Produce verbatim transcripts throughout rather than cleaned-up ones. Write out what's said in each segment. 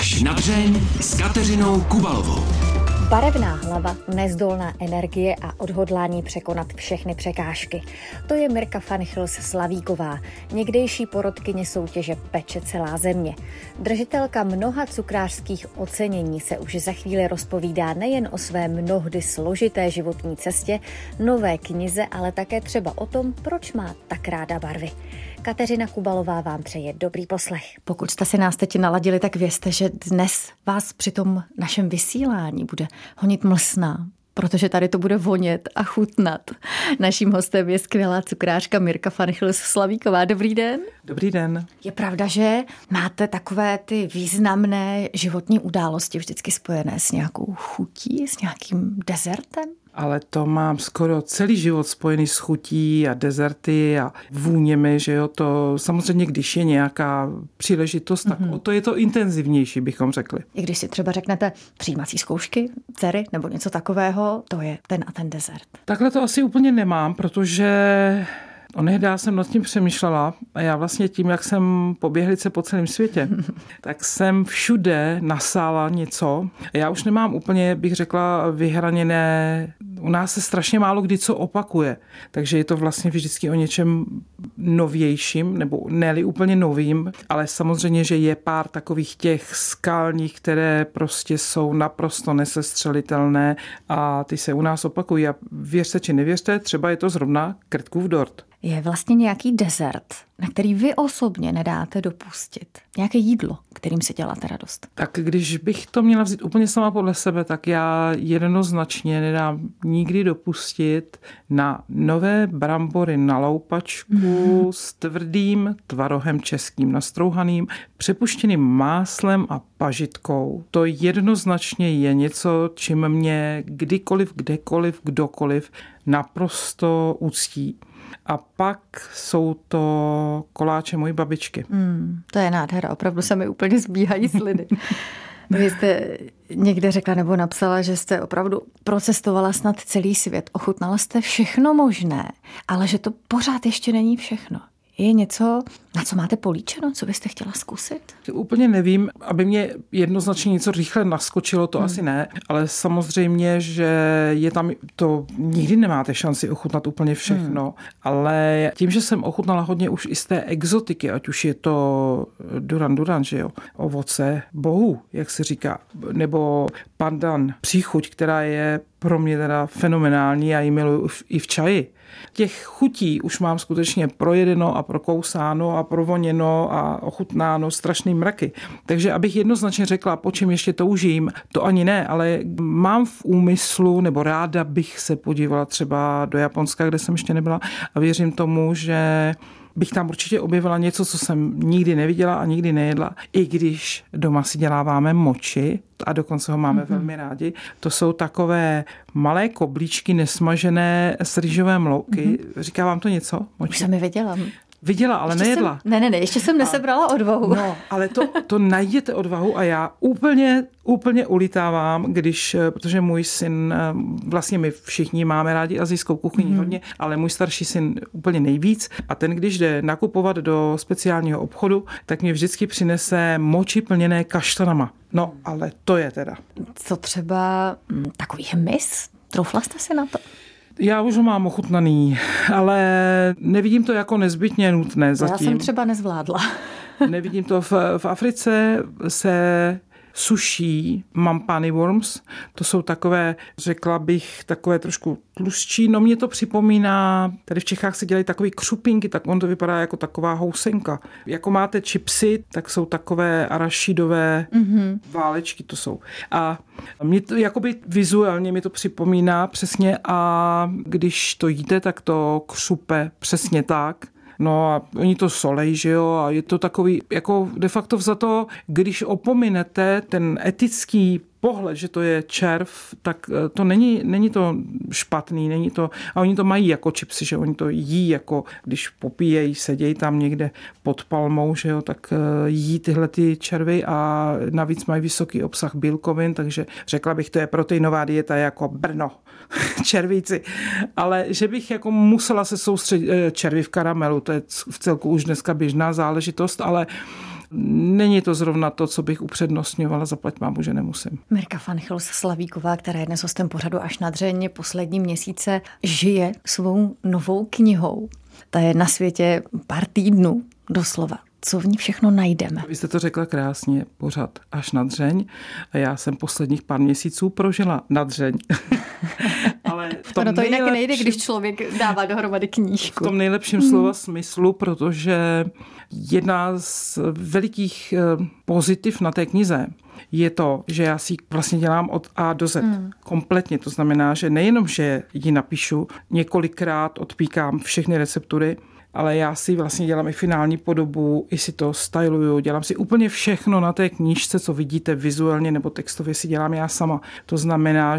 Až na dřeň s Kateřinou Kubalovou. Barevná hlava, nezdolná energie a odhodlání překonat všechny překážky. To je Mirka Fanchils-Slavíková, někdejší porotkyně soutěže Peče celá země. Držitelka mnoha cukrářských ocenění se už za chvíli rozpovídá nejen o své mnohdy složité životní cestě, nové knize, ale také třeba o tom, proč má tak ráda barvy. Kateřina Kubalová vám přeje dobrý poslech. Pokud jste si nás teď naladili, tak vězte, že dnes vás při tom našem vysílání bude honit mlsná, protože tady to bude vonět a chutnat. Naším hostem je skvělá cukrářka Mirka Fanchils-Slavíková. Dobrý den. Dobrý den. Je pravda, že máte takové ty významné životní události vždycky spojené s nějakou chutí, s nějakým dezertem? Ale to mám skoro celý život spojený s chutí a dezerty a vůněmi, že jo, to samozřejmě, když je nějaká příležitost, tak mm-hmm. o to je to intenzivnější, bychom řekli. I když si třeba řeknete přijímací zkoušky, dcery nebo něco takového, to je ten a ten dezert. Takhle to asi úplně nemám, protože onehdá jsem nad tím přemýšlela a já vlastně tím, jak jsem poběhlice po celém světě, tak jsem všude nasála něco. Já už nemám úplně, bych řekla, vyhraněné. U nás se strašně málo kdy co opakuje, takže je to vlastně vždycky o něčem novějším, nebo ne-li úplně novým, ale samozřejmě, že je pár takových těch skalních, které prostě jsou naprosto nesestřelitelné a ty se u nás opakují. A věřte či nevěřte, třeba je to zrovna krtkův dort. Je vlastně nějaký dezert, na který vy osobně nedáte dopustit? Nějaké jídlo, kterým si děláte radost? Tak když bych to měla vzít úplně sama podle sebe, tak já jednoznačně nedám nikdy dopustit na nové brambory na loupačku mm. s tvrdým tvarohem českým nastrouhaným, přepuštěným máslem a pažitkou. To jednoznačně je něco, čím mě kdykoliv, kdekoliv, kdokoliv naprosto uctí. A pak jsou to koláče mojí babičky. Mm, to je nádhera, opravdu se mi úplně zbíhají slidy. Vy jste někde řekla nebo napsala, že jste opravdu procestovala snad celý svět, ochutnala jste všechno možné, ale že to pořád ještě není všechno. Je něco, na co máte políčeno, co byste chtěla zkusit? Úplně nevím, aby mě jednoznačně něco rychle naskočilo, to hmm. asi ne, ale samozřejmě, že je tam, to nikdy nemáte šanci ochutnat úplně všechno, hmm. ale tím, že jsem ochutnala hodně už i z té exotiky, ať už je to Duran Duran, že jo, ovoce bohu, jak se říká, nebo pandan, příchuť, která je pro mě teda fenomenální, já ji miluji i v čaji. Těch chutí už mám skutečně projedeno a prokousáno a provoněno a ochutnáno strašný mraky. Takže abych jednoznačně řekla, po čem ještě toužím, to ani ne, ale mám v úmyslu, nebo ráda bych se podívala třeba do Japonska, kde jsem ještě nebyla a věřím tomu, že bych tam určitě objevila něco, co jsem nikdy neviděla a nikdy nejedla, i když doma si děláváme moči a dokonce ho máme mm-hmm. velmi rádi. To jsou takové malé koblíčky nesmažené z rýžové mlouky. Mm-hmm. Říká vám to něco? Moči? Už jsem je viděla. Viděla, ale ještě nejedla. Jsem, ne, ne, ne, ještě jsem nesebrala odvahu. No, ale to, to najděte odvahu a já úplně, úplně ulítávám, když, protože můj syn, vlastně my všichni máme rádi asijskou kuchyni mm. hodně, ale můj starší syn úplně nejvíc a ten, když jde nakupovat do speciálního obchodu, tak mě vždycky přinese moči plněné kaštanama. No, ale to je teda. Co třeba takový hmyz? Troufla jste si na to? Já už ho mám ochutnaný, ale nevidím to jako nezbytně nutné zatím. Já jsem třeba nezvládla. Nevidím to. V, v Africe se suší mampani worms. To jsou takové, řekla bych, takové trošku tlustší. No mě to připomíná, tady v Čechách se dělají takové křupinky, tak on to vypadá jako taková housenka. Jako máte chipsy, tak jsou takové arašidové mm-hmm. válečky to jsou. A mě to jakoby vizuálně mi to připomíná přesně a když to jíte, tak to křupe přesně tak. No a oni to solej, že jo, a je to takový, jako de facto vzato, když opominete ten etický pohled, že to je červ, tak to není, není to špatný, není to, a oni to mají jako chipsy, že oni to jí jako, když popíjejí, sedějí tam někde pod palmou, že jo, tak jí tyhle ty červy a navíc mají vysoký obsah bílkovin, takže řekla bych, to je proteinová dieta jako Brno, červíci, ale že bych jako musela se soustředit, červy v karamelu, to je v celku už dneska běžná záležitost, ale není to zrovna to, co bych upřednostňovala, zaplať mámu, že nemusím. Mirka Fanchils-Slavíková, která je dnes hostem pořadu Až na dřeň, poslední měsíce žije svou novou knihou. Ta je na světě pár týdnů doslova. Co v ní všechno najdeme? Vy jste to řekla krásně, pořad Až na dřeň. A já jsem posledních pár měsíců prožila na dřeň. Ale v tom ono to jinak nejde, když člověk dává dohromady knížku. V tom nejlepším hmm. slova smyslu, protože jedna z velikých pozitiv na té knize je to, že já si vlastně dělám od A do Z hmm. kompletně. To znamená, že nejenom, že ji napíšu, několikrát odpíkám všechny receptury, ale já si vlastně dělám i finální podobu, i si to styluju, dělám si úplně všechno na té knížce, co vidíte vizuálně nebo textově, si dělám já sama. To znamená,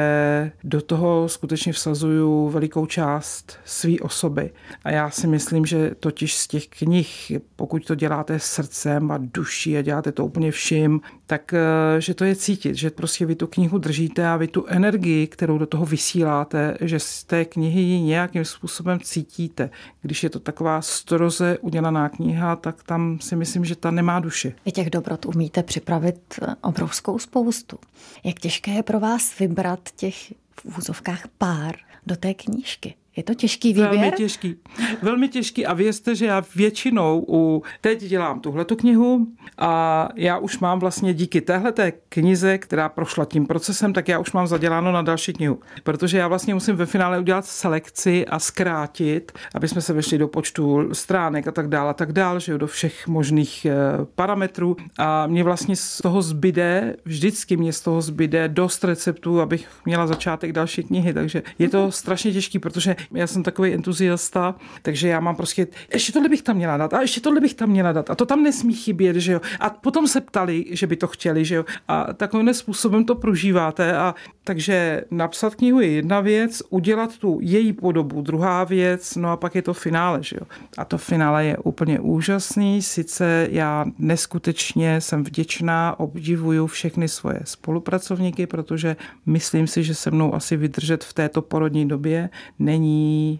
že do toho skutečně vsazuju velikou část své osoby. A já si myslím, že totiž z těch knih, pokud to děláte srdcem a duší a děláte to úplně vším, tak že to je cítit, že prostě vy tu knihu držíte a vy tu energii, kterou do toho vysíláte, že z té knihy ji nějakým způsobem cítíte. Když je to taková stroze udělaná kniha, tak tam si myslím, že ta nemá duši. Vy těch dobrot umíte připravit obrovskou spoustu. Jak těžké je pro vás vybrat těch v úzovkách pár do té knížky? Je to těžký výběr? Velmi těžký. Velmi těžký a věřte, že já většinou u... teď dělám tuhletu knihu a já už mám vlastně díky téhleté knize, která prošla tím procesem, tak já už mám zaděláno na další knihu. Protože já vlastně musím ve finále udělat selekci a zkrátit, aby jsme se vešli do počtu stránek a tak dále a tak dále, že jo, do všech možných parametrů. A mě vlastně z toho zbyde, vždycky mě z toho zbyde dost receptů, abych měla začátek další knihy. Takže je to strašně těžký, protože já jsem takový entuziasta, takže já mám prostě, ještě tohle bych tam měla dát a ještě tohle bych tam měla dát a to tam nesmí chybět, že jo. A potom se ptali, že by to chtěli, že jo. A takovým způsobem to prožíváte a takže napsat knihu je jedna věc, udělat tu její podobu druhá věc, no a pak je to finále, že jo. A to finále je úplně úžasný, sice já neskutečně jsem vděčná, obdivuju všechny svoje spolupracovníky, protože myslím si, že se mnou asi vydržet v této porodní době není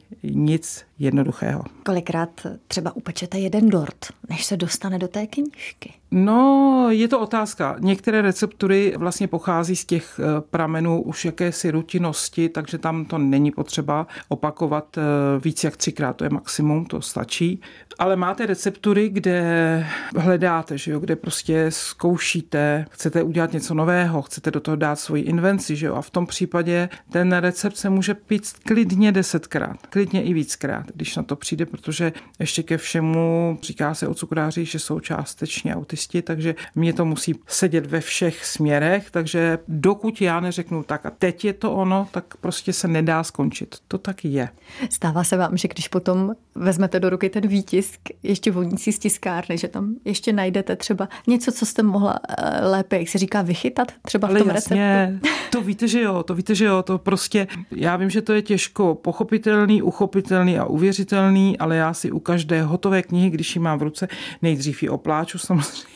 nic jednoduchého. Kolikrát třeba upečete jeden dort, než se dostane do té knížky? No, je to otázka. Některé receptury vlastně pochází z těch pramenů už jakési rutinosti, takže tam to není potřeba opakovat víc jak třikrát, to je maximum, to stačí. Ale máte receptury, kde hledáte, že jo, kde prostě zkoušíte, chcete udělat něco nového, chcete do toho dát svoji invenci, že jo, a v tom případě ten recept se může pít klidně desetkrát, klidně i víckrát, když na to přijde, protože ještě ke všemu říká se o cukrářích, že jsou částečně autisti, takže mě to musí sedět ve všech směrech, takže dokud já neřeknu tak a teď je to ono, tak prostě se nedá skončit. To tak je. Stává se vám, že když potom vezmete do ruky ten výtisk, ještě vonící z tiskárny, že tam ještě najdete třeba něco, co jste mohla lépe, jak se říká, vychytat třeba v tom ale jasně, receptu? To víte, že jo, to víte, že jo, to prostě, já vím, že to je těžko pochopitelný, uchopitelný a uvěřitelný, ale já si u každé hotové knihy, když ji mám v ruce, nejdřív ji opláču samozřejmě.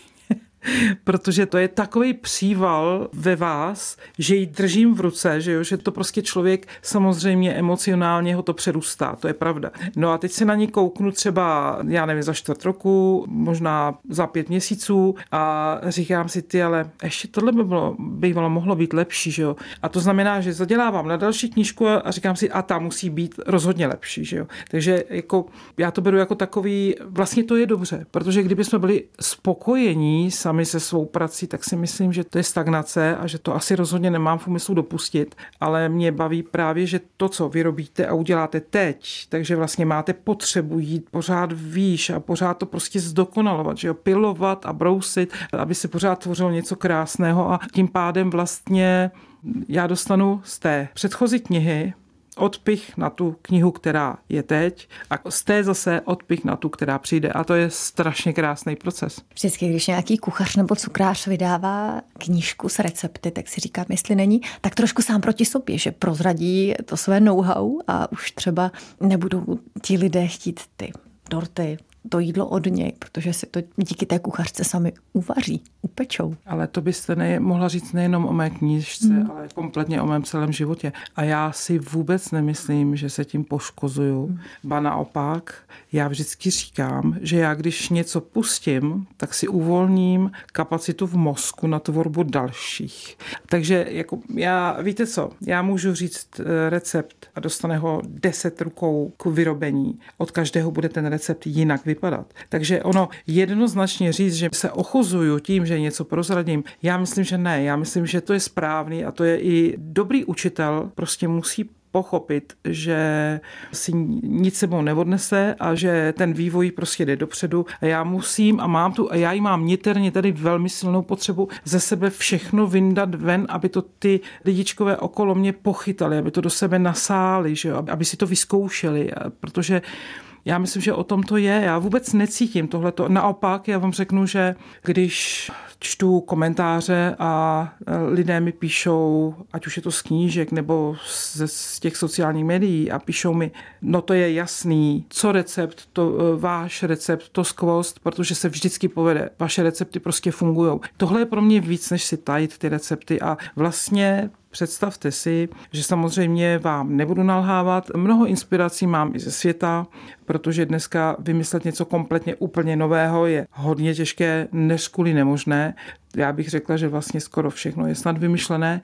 Protože to je takový příval ve vás, že ji držím v ruce, že, jo, že to prostě člověk samozřejmě emocionálně ho to přerůstá, to je pravda. No a teď se na ní kouknu třeba, já nevím, za čtvrt roku, možná za pět měsíců a říkám si, ty, ale ještě tohle by bylo, bývalo mohlo být lepší, že jo. A to znamená, že zadělávám na další knížku a říkám si, a ta musí být rozhodně lepší, že jo. Takže jako, já to beru jako takový, vlastně to je dobře, protože kdyby jsme byli spokojení sami se svou prací, tak si myslím, že to je stagnace a že to asi rozhodně nemám v úmyslu dopustit, ale mě baví právě, že to, co vyrobíte a uděláte teď, takže vlastně máte potřebu jít pořád výš a pořád to prostě zdokonalovat, že jo, pilovat a brousit, aby se pořád tvořilo něco krásného a tím pádem vlastně já dostanu z té předchozí knihy odpich na tu knihu, která je teď a z té zase odpich na tu, která přijde. A to je strašně krásný proces. Vždycky, když nějaký kuchař nebo cukrář vydává knížku s recepty, tak si říkám, jestli není, tak trošku sám proti sobě, že prozradí to své know-how a už třeba nebudou ti lidé chtít ty dorty to jídlo od něj, protože si to díky té kuchařce sami uvaří, upečou. Ale to byste ne, mohla říct nejenom o mé knížce, hmm. ale kompletně o mém celém životě. A já si vůbec nemyslím, že se tím poškozuju. Hmm. Ba naopak, já vždycky říkám, že já když něco pustím, tak si uvolním kapacitu v mozku na tvorbu dalších. Takže jako já, víte co, já můžu říct recept a dostane ho deset rukou k vyrobení. Od každého bude ten recept jinak vypadat. Takže ono jednoznačně říct, že se ochuzuju tím, že něco prozradím, já myslím, že ne. Já myslím, že to je správný a to je i dobrý učitel, prostě musí pochopit, že si nic sebou neodnese a že ten vývoj prostě jde dopředu a já musím a mám tu a já ji mám niterně tady velmi silnou potřebu ze sebe všechno vyndat ven, aby to ty lidičkové okolo mě pochytali, aby to do sebe nasáli, že jo? Aby si to vyzkoušeli, protože já myslím, že o tom to je. Já vůbec necítím tohleto. Naopak, já vám řeknu, že když čtu komentáře a lidé mi píšou, ať už je to z knížek nebo z, z těch sociálních médií a píšou mi, no to je jasný, co recept, to váš recept, to skvost, protože se vždycky povede. Vaše recepty prostě fungujou. Tohle je pro mě víc, než si tajit ty recepty a vlastně představte si, že samozřejmě vám nebudu nalhávat. Mnoho inspirací mám i ze světa, protože dneska vymyslet něco kompletně úplně nového je hodně těžké, než kvůli nemožné. Já bych řekla, že vlastně skoro všechno je snad vymyšlené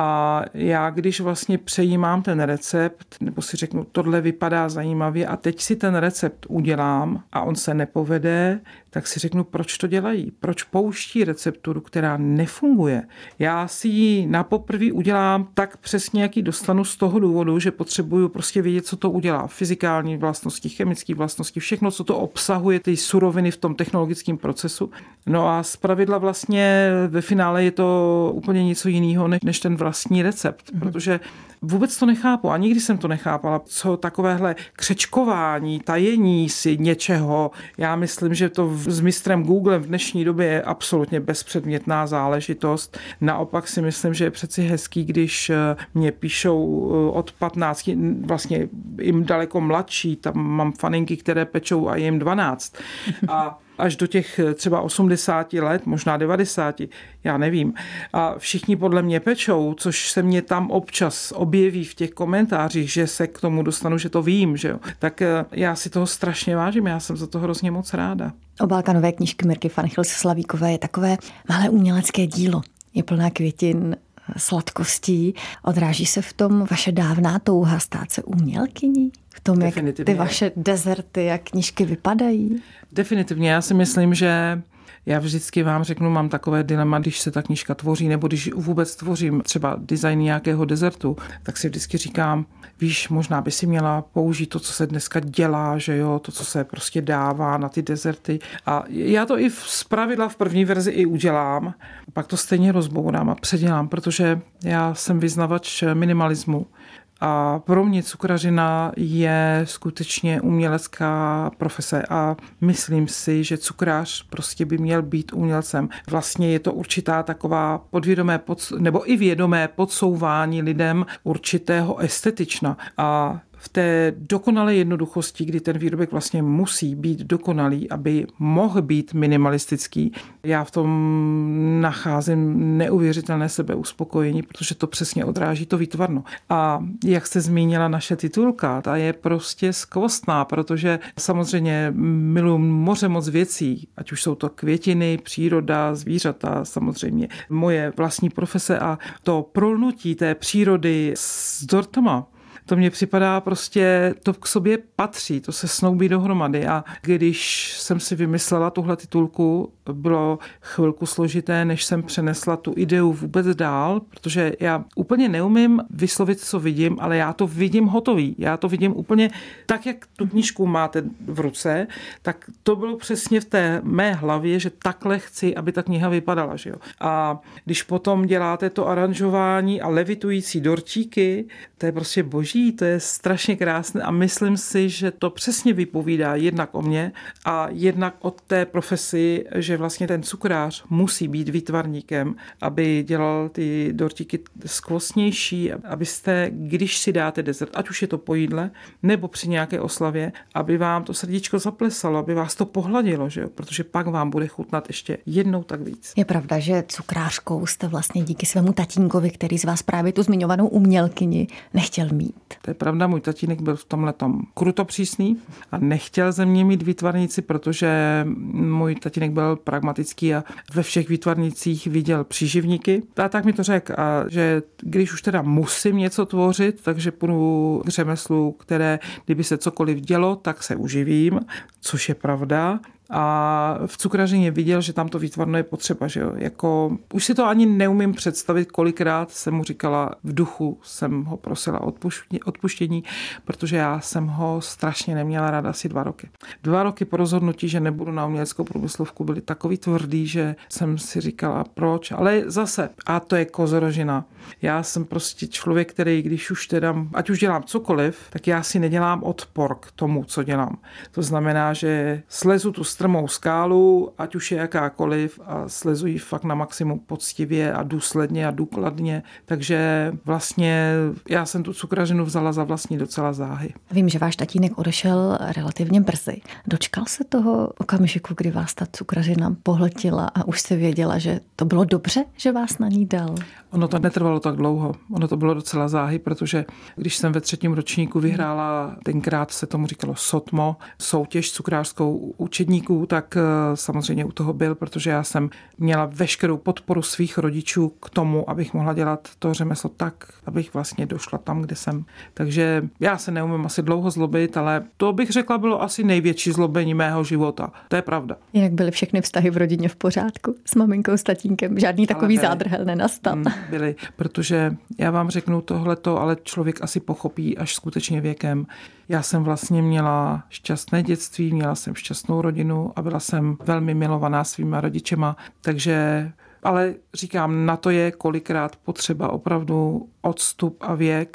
a já když vlastně přejímám ten recept, nebo si řeknu, tohle vypadá zajímavě a teď si ten recept udělám a on se nepovede, tak si řeknu, proč to dělají, proč pouští recepturu, která nefunguje. Já si ji na poprvé udělám tak přesně, jak ji dostanu z toho důvodu, že potřebuju prostě vědět, co to udělá. Fyzikální vlastnosti, chemické vlastnosti, všechno, co to obsahuje, ty suroviny v tom technologickém procesu. No a zpravidla vlastně ve finále je to úplně něco jiného než ten vlastní recept, mm-hmm. protože vůbec to nechápu a nikdy jsem to nechápala, co takovéhle křečkování, tajení si něčeho. Já myslím, že to s mistrem Googlem v dnešní době je absolutně bezpředmětná záležitost. Naopak si myslím, že je přeci hezký, když mě píšou od patnácti, vlastně jim daleko mladší, tam mám faninky, které pečou a je jim dvanáct. A až do těch třeba osmdesáti let, možná devadesáti, já nevím. A všichni podle mě pečou, což se mě tam občas objeví v těch komentářích, že se k tomu dostanu, že to vím, že jo. Tak já si toho strašně vážím, já jsem za to hrozně moc ráda. Obálka nové knížky Mirky van Hils-Slavíkové je takové malé umělecké dílo. Je plná květin, sladkostí. Odráží se v tom vaše dávná touha stát se umělkyní? V tom, jak ty vaše dezerty a knížky vypadají? Definitivně. Já si myslím, že já vždycky vám řeknu, mám takové dilema, když se ta knížka tvoří, nebo když vůbec tvořím třeba design nějakého dezertu, tak si vždycky říkám, víš, možná by si měla použít to, co se dneska dělá, že jo, to, co se prostě dává na ty dezerty. A já to i z pravidla v první verzi i udělám, pak to stejně rozbourám a předělám, protože já jsem vyznavač minimalismu. A pro mě cukrařina je skutečně umělecká profese a myslím si, že cukrář prostě by měl být umělcem. Vlastně je to určitá taková podvědomé pod, nebo i vědomé podsouvání lidem určitého estetična. A v té dokonalé jednoduchosti, kdy ten výrobek vlastně musí být dokonalý, aby mohl být minimalistický. Já v tom nacházím neuvěřitelné sebeuspokojení, protože to přesně odráží to výtvarno. A jak jste zmínila, naše titulka, ta je prostě skvostná, protože samozřejmě miluji moře moc věcí, ať už jsou to květiny, příroda, zvířata, samozřejmě moje vlastní profese a to prolnutí té přírody s dortama. To mně připadá prostě, to k sobě patří, to se snoubí dohromady a když jsem si vymyslela tuhle titulku, bylo chvilku složité, než jsem přenesla tu ideu vůbec dál, protože já úplně neumím vyslovit, co vidím, ale já to vidím hotový, já to vidím úplně tak, jak tu knížku máte v ruce, tak to bylo přesně v té mé hlavě, že takhle chci, aby ta kniha vypadala, že jo. A když potom děláte to aranžování a levitující dortíky, to je prostě boží, to je strašně krásné a myslím si, že to přesně vypovídá jednak o mně a jednak o té profesi, že vlastně ten cukrář musí být výtvarníkem, aby dělal ty dortíky skvostnější, abyste, když si dáte dezert, ať už je to po jídle, nebo při nějaké oslavě, aby vám to srdíčko zaplesalo, aby vás to pohladilo, že jo? Protože pak vám bude chutnat ještě jednou tak víc. Je pravda, že cukrářkou jste vlastně díky svému tatínkovi, který z vás právě tu zmiňovanou umělkyni nechtěl mít. To je pravda, můj tatínek byl v tomhletom kruto přísný a nechtěl ze mě mít výtvarnici, protože můj tatínek byl pragmatický a ve všech výtvarnicích viděl příživníky. A tak mi to řekl, a že když už teda musím něco tvořit, takže půjdu k řemeslu, které kdyby se cokoliv dělo, tak se uživím, což je pravda. A v cukrařině viděl, že tam to výtvarno je potřeba, že jo. Jako, už si to ani neumím představit, kolikrát jsem mu říkala, v duchu jsem ho prosila odpuštění, protože já jsem ho strašně neměla ráda asi dva roky. Dva roky po rozhodnutí, že nebudu na uměleckou průmyslovku, byly takový tvrdý, že jsem si říkala, proč, ale zase, a to je kozorožina. Já jsem prostě člověk, který, když už teda, ať už dělám cokoliv, tak já si nedělám odpor k tomu, co dělám. To znamená, že slezu tu strmou skálu, ať už je jakákoliv, a slezu ji fakt na maximum poctivě a důsledně a důkladně. Takže vlastně já jsem tu cukrařinu vzala za vlastní docela záhy. Vím, že váš tatínek odešel relativně brzy. Dočkal se toho okamžiku, kdy vás ta cukrařina pohltila a už jste věděla, že to bylo dobře, že vás na ní dal? Ono to netrvalo tak dlouho. Ono to bylo docela záhy, protože když jsem ve třetím ročníku vyhrála, tenkrát se tomu říkalo Sotmo, soutěž cukrářskou učedníků, tak samozřejmě u toho byl, protože já jsem měla veškerou podporu svých rodičů k tomu, abych mohla dělat to řemeslo tak, abych vlastně došla tam, kde jsem. Takže já se neumím asi dlouho zlobit, ale to bych řekla bylo asi největší zlobení mého života. To je pravda. Jak byly všechny vztahy v rodině v pořádku? S maminkou, s tatínkem? Žádný takový zádrhel nenastal? Mm, byly, protože já vám řeknu tohleto, ale člověk asi pochopí až skutečně věkem. Já jsem vlastně měla šťastné dětství, měla jsem šťastnou rodinu a byla jsem velmi milovaná svýma rodičema, takže, ale říkám, na to je kolikrát potřeba opravdu odstup a věk.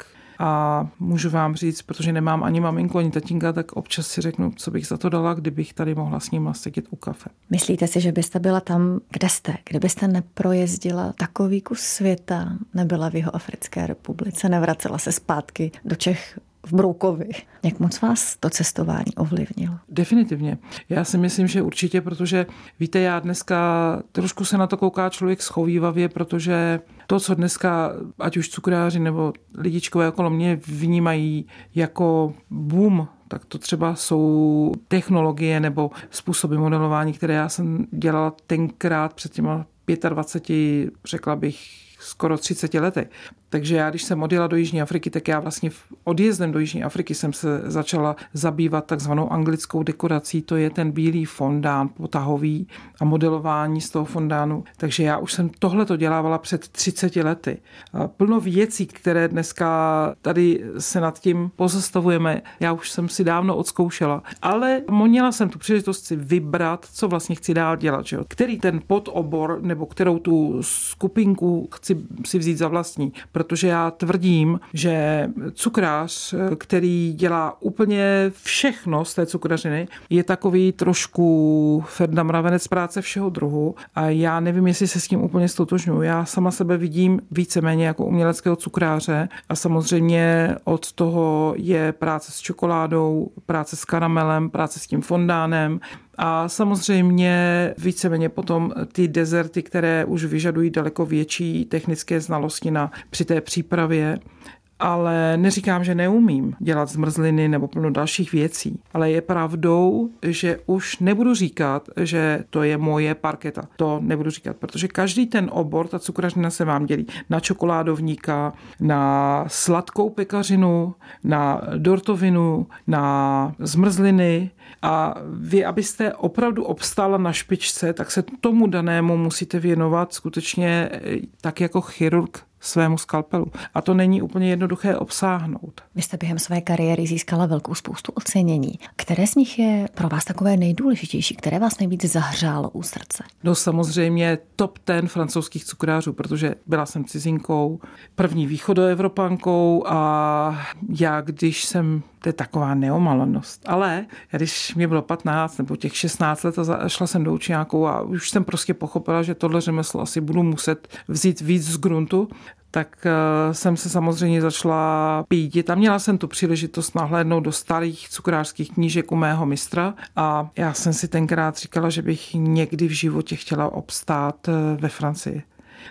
A můžu vám říct, protože nemám ani maminku, ani tatínka, tak občas si řeknu, co bych za to dala, kdybych tady mohla s nima sedět u kafe. Myslíte si, že byste byla tam, kde jste? Kdybyste neprojezdila takový kus světa, nebyla v Jihoafrické republice, nevracela se zpátky do Čech v Broukovi. Jak moc vás to cestování ovlivnilo? Definitivně. Já si myslím, že určitě, protože víte, já dneska trošku se na to kouká člověk schovívavě, protože to, co dneska, ať už cukráři nebo lidičkové okolo mě vnímají jako boom, tak to třeba jsou technologie nebo způsoby modelování, které já jsem dělala tenkrát před těma dvaceti pěti, řekla bych, skoro třiceti lety. Takže já, když jsem odjela do Jižní Afriky, tak já vlastně odjezdem do Jižní Afriky jsem se začala zabývat takzvanou anglickou dekorací, to je ten bílý fondán potahový a modelování z toho fondánu. Takže já už jsem tohleto dělávala před třiceti lety. A plno věcí, které dneska tady se nad tím pozastavujeme, já už jsem si dávno odzkoušela. Ale měla jsem tu příležitost si vybrat, co vlastně chci dál dělat. Že? Který ten podobor nebo kterou tu skupinku chci si vzít za vlastní. Protože já tvrdím, že cukrář, který dělá úplně všechno z té cukrařiny, je takový trošku Ferda Mravenec práce všeho druhu a já nevím, jestli se s tím úplně stotožňuji. Já sama sebe vidím víceméně jako uměleckého cukráře a samozřejmě od toho je práce s čokoládou, práce s karamelem, práce s tím fondánem, a samozřejmě víceméně potom ty dezerty, které už vyžadují daleko větší technické znalosti na, při té přípravě. Ale neříkám, že neumím dělat zmrzliny nebo plno dalších věcí. Ale je pravdou, že už nebudu říkat, že to je moje parketa. To nebudu říkat, protože každý ten obor, ta cukrařina se vám dělí na čokoládovníka, na sladkou pekařinu, na dortovinu, na zmrzliny. A vy, abyste opravdu obstála na špičce, tak se tomu danému musíte věnovat skutečně tak jako chirurg svému skalpelu. A to není úplně jednoduché obsáhnout. Vy jste během své kariéry získala velkou spoustu ocenění. Které z nich je pro vás takové nejdůležitější? Které vás nejvíc zahřálo u srdce? No samozřejmě top ten francouzských cukrářů, protože byla jsem cizinkou, první východoevropankou a já, když jsem, to je taková neomalenost, ale když mě bylo patnáct nebo těch šestnáct let a šla jsem do učňáku a už jsem prostě pochopila, že tohle řemeslo asi budu muset vzít víc z gruntu, tak uh, jsem se samozřejmě začala pídit a měla jsem tu příležitost nahlédnout do starých cukrářských knížek u mého mistra a já jsem si tenkrát říkala, že bych někdy v životě chtěla obstát uh, ve Francii.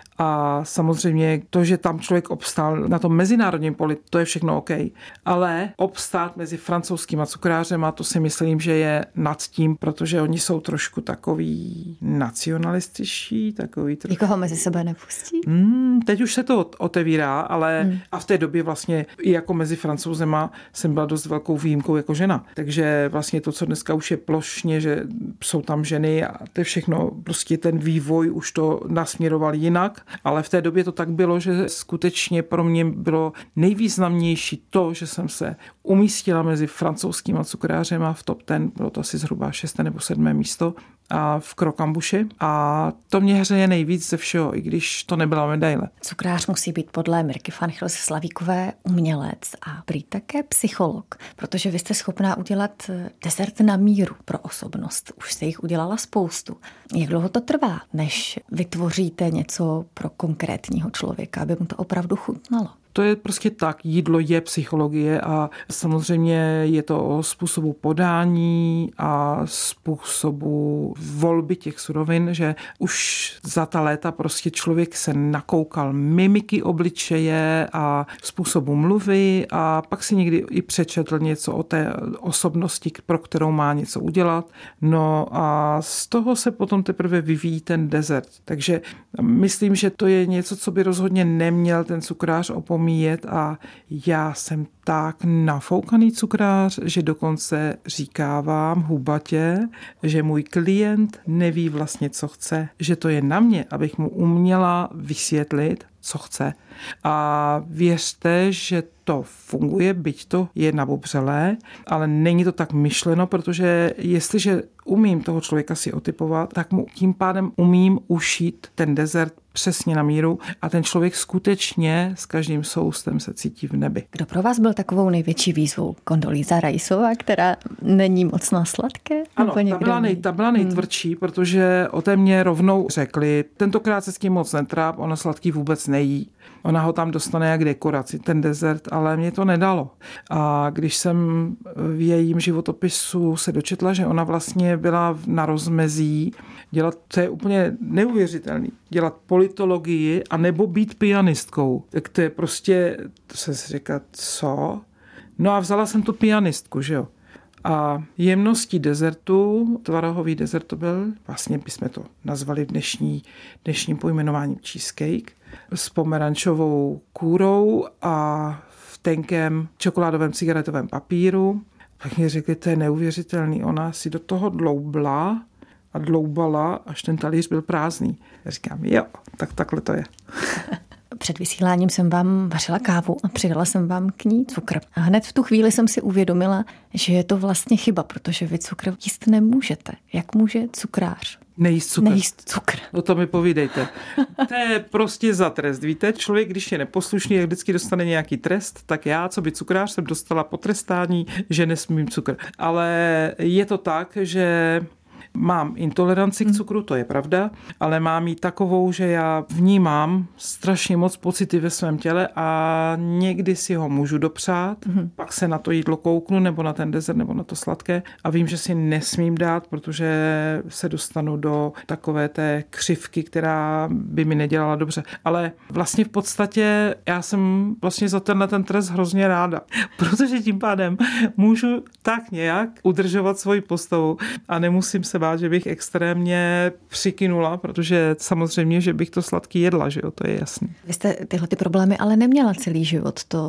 A samozřejmě to, že tam člověk obstál na tom mezinárodním poli, to je všechno OK. Ale obstát mezi francouzskýma cukrářema, to si myslím, že je nad tím, protože oni jsou trošku takový nacionalističtí, takový trošku... Nikoho mezi sebe nepustí? Hmm, teď už se to otevírá, ale hmm. a v té době vlastně i jako mezi Francouzema jsem byla dost velkou výjimkou jako žena. Takže vlastně to, co dneska už je plošně, že jsou tam ženy a to je všechno, prostě ten vývoj už to nasměroval jinak. Ale v té době to tak bylo, že skutečně pro mě bylo nejvýznamnější to, že jsem se umístila mezi francouzskýma cukrářema v top deset, bylo to asi zhruba šesté nebo sedmé místo a v Krokambuši a to mě hřeje nejvíc ze všeho, i když to nebyla medaile. Cukrář musí být podle Mirky van Chills Slavíkové umělec a prý také psycholog, protože vy jste schopná udělat desert na míru pro osobnost. Už jste jich udělala spoustu. Jak dlouho to trvá, než vytvoříte něco pro konkrétního člověka, aby mu to opravdu chutnalo? To je prostě tak, jídlo je psychologie a samozřejmě je to o způsobu podání a způsobu volby těch surovin, že už za ta léta prostě člověk se nakoukal mimiky obličeje a způsobu mluvy a pak si někdy i přečetl něco o té osobnosti, pro kterou má něco udělat. No a z toho se potom teprve vyvíjí ten dezert. Takže myslím, že to je něco, co by rozhodně neměl ten cukrář opomínat. A já jsem tak nafoukaný cukrář, že dokonce říkávám hubatě, že můj klient neví vlastně, co chce. Že to je na mě, abych mu uměla vysvětlit, co chce. A věřte, že to funguje, byť to je nabubřelé, ale není to tak myšleno, protože jestliže umím toho člověka si otypovat, tak mu tím pádem umím ušít ten dezert přesně na míru a ten člověk skutečně s každým soustem se cítí v nebi. Kdo pro vás byl takovou největší výzvou? Kondolíza Riceová, která není moc na sladké? Ano, ta byla, nej, ta byla nejtvrdší, hmm. protože o té mě rovnou řekli, tentokrát se s tím moc netráp, ona sladký vůbec nejí. Ona ho tam dostane jak dekoraci, ten dezert, ale mě to nedalo. A když jsem v jejím životopisu se dočetla, že ona vlastně byla na rozmezí dělat, to je úplně neuvěřitelný, dělat politologii a nebo být pianistkou. Tak to je prostě, to se říká, co? No a vzala jsem tu pianistku, že jo. A jemností dezertu, tvarohový dezert to byl, vlastně bychom to nazvali v dnešní, dnešním pojmenováním cheesecake, s pomerančovou kůrou a v tenkém čokoládovém cigaretovém papíru. Tak mi řekli, to je neuvěřitelný. Ona si do toho dloubla a dloubala, až ten talíř byl prázdný. Já říkám, jo, tak takhle to je. Před vysíláním jsem vám vařila kávu a přidala jsem vám k ní cukr. A hned v tu chvíli jsem si uvědomila, že je to vlastně chyba, protože vy cukr jíst nemůžete. Jak může cukrář? Nejíst cukr. Nejíst cukr. No to mi povídejte. To je prostě za trest. Víte, člověk, když je neposlušný, jak vždycky dostane nějaký trest, tak já, co by cukrář, jsem dostala potrestání, že nesmím cukr. Ale je to tak, že mám intoleranci k cukru, to je pravda, ale mám ji takovou, že já vnímám strašně moc pocity ve svém těle a někdy si ho můžu dopřát, mm. pak se na to jídlo kouknu, nebo na ten dezert, nebo na to sladké a vím, že si nesmím dát, protože se dostanu do takové té křivky, která by mi nedělala dobře. Ale vlastně v podstatě já jsem vlastně za tenhle ten trest hrozně ráda, protože tím pádem můžu tak nějak udržovat svoji postavu a nemusím se bát, že bych extrémně přikynula, protože samozřejmě, že bych to sladký jedla, že jo, to je jasný. Vy jste tyhle ty problémy ale neměla celý život, to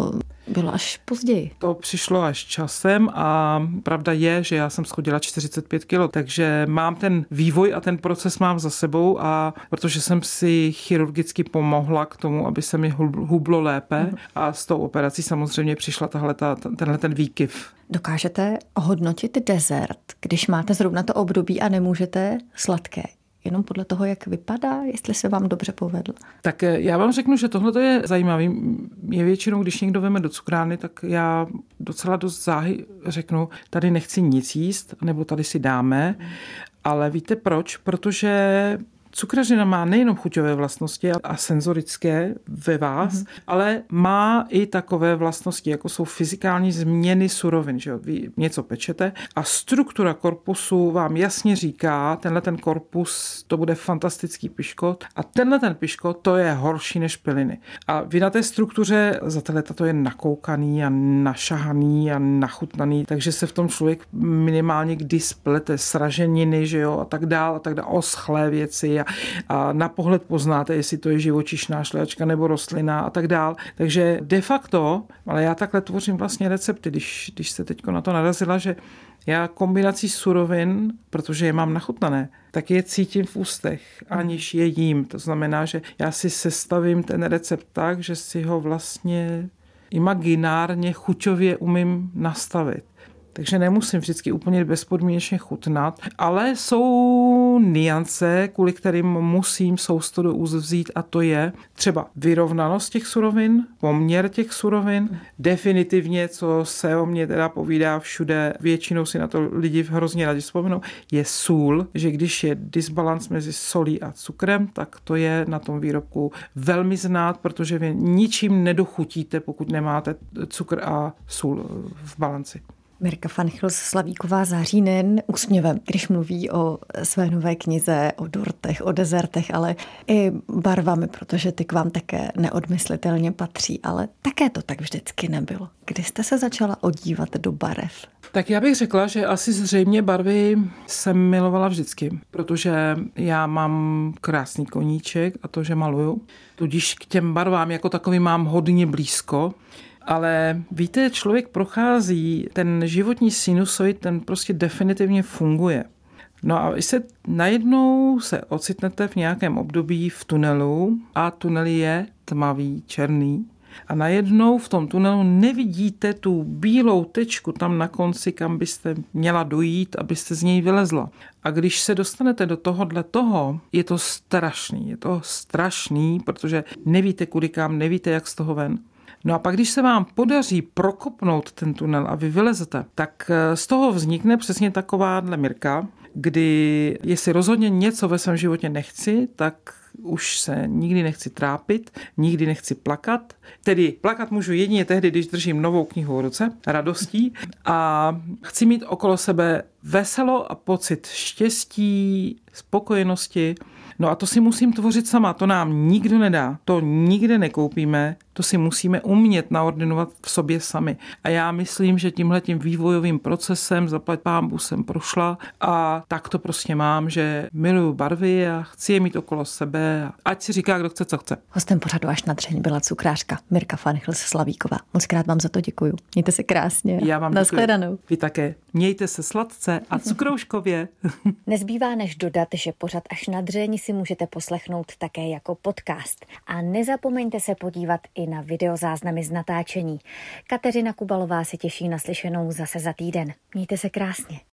bylo až později. To přišlo až časem a pravda je, že já jsem schodila čtyřicet pět kilo, takže mám ten vývoj a ten proces mám za sebou a protože jsem si chirurgicky pomohla k tomu, aby se mi hublo lépe mm. a s tou operací samozřejmě přišla tahle, tenhle ten výkyv. Dokážete ohodnotit dezert, když máte zrovna to období a nemůžete sladké? Jenom podle toho, jak vypadá, jestli se vám dobře povedl. Tak já vám řeknu, že tohle je zajímavý. Je většinou, když někdo veme do cukrárny, tak já docela dost záhy řeknu, tady nechci nic jíst, nebo tady si dáme. Ale víte proč? Protože cukrařina má nejenom chuťové vlastnosti a senzorické ve vás, mm. ale má i takové vlastnosti, jako jsou fyzikální změny surovin. Že jo? Vy něco pečete a struktura korpusu vám jasně říká, tenhle ten korpus, to bude fantastický piškot a tenhle ten piškot, to je horší než piliny. A vy na té struktuře za ty leta to je nakoukaný a našahaný a nachutnaný, takže se v tom člověk minimálně kdy splete sraženiny, že jo, a tak dál, a tak dál, oschlé věci a, a na pohled poznáte, jestli to je živočišná šlehačka nebo rostlina a tak dál. Takže de facto, ale já takhle tvořím vlastně recepty, když, když se teďko na to narazila, že já kombinací surovin, protože je mám nachutnané, tak je cítím v ústech, aniž je jím. To znamená, že já si sestavím ten recept tak, že si ho vlastně imaginárně, chuťově umím nastavit. Takže nemusím vždycky úplně bezpodmínečně chutnat, ale jsou niance, kvůli kterým musím sousto do úst vzít a to je třeba vyrovnanost těch surovin, poměr těch surovin, definitivně, co se o mě teda povídá všude, většinou si na to lidi hrozně rádi vzpomenou, je sůl, že když je disbalans mezi solí a cukrem, tak to je na tom výrobku velmi znát, protože vy ničím nedochutíte, pokud nemáte cukr a sůl v balanci. Mirka Vanichl-Slavíková září nejen úsměvem, když mluví o své nové knize, o dortech, o dezertech, ale i barvami, protože ty k vám také neodmyslitelně patří, ale také to tak vždycky nebylo. Kdy jste se začala odívat do barev? Tak já bych řekla, že asi zřejmě barvy jsem milovala vždycky, protože já mám krásný koníček a to, že maluju. Tudíž k těm barvám jako takový mám hodně blízko. Ale víte, člověk prochází, ten životní sinusoid, ten prostě definitivně funguje. No a vy se najednou se ocitnete v nějakém období v tunelu a tunel je tmavý, černý. A najednou v tom tunelu nevidíte tu bílou tečku tam na konci, kam byste měla dojít, abyste z něj vylezla. A když se dostanete do tohohle toho, je to strašný, je to strašný, protože nevíte kudy kam, nevíte jak z toho ven. No a pak, když se vám podaří prokopnout ten tunel a vy vylezete, tak z toho vznikne přesně takováhle Mirka, kdy jestli rozhodně něco ve svém životě nechci, tak už se nikdy nechci trápit, nikdy nechci plakat. Tedy plakat můžu jedině tehdy, když držím novou knihu v ruce, radostí. A chci mít okolo sebe veselo a pocit štěstí, spokojenosti. No a to si musím tvořit sama, to nám nikdo nedá, to nikde nekoupíme, to si musíme umět naordinovat v sobě sami. A já myslím, že tímhletím vývojovým procesem zaplať pánbůh jsem prošla a tak to prostě mám, že miluju barvy a chci je mít okolo sebe, ať si říká, kdo chce, co chce. Hostem pořadu Až na dřeň byla cukrářka Mirka Vanichl-Slavíková. Moc krát vám za to děkuju. Mějte se krásně. Já vám Nashledanou. Vy také. Mějte se sladce a cukrouškově. Nezbývá než dodat, že pořad Až na dřeň si můžete poslechnout také jako podcast. A nezapomeňte se podívat i na videozáznamy z natáčení. Kateřina Kubalová se těší na slyšenou zase za týden. Mějte se krásně.